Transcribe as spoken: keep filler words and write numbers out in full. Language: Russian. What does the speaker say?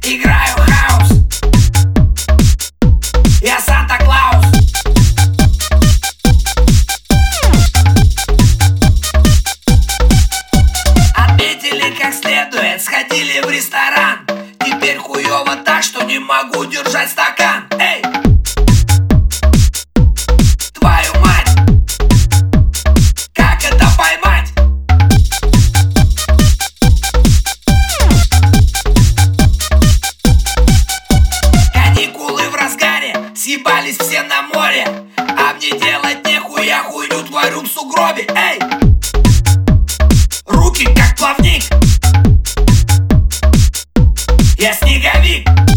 играю хаус. Я Санта-Клаус. Отметили как следует, сходили в ресторан. Теперь хуёво так, что не могу держать стакан. Эй! Твою мать! Как это поймать? Каникулы в разгаре, съебались все на море. А мне делать нехуя, хуйню творю в сугробе. Эй! Руки как плавник. Я снеговик.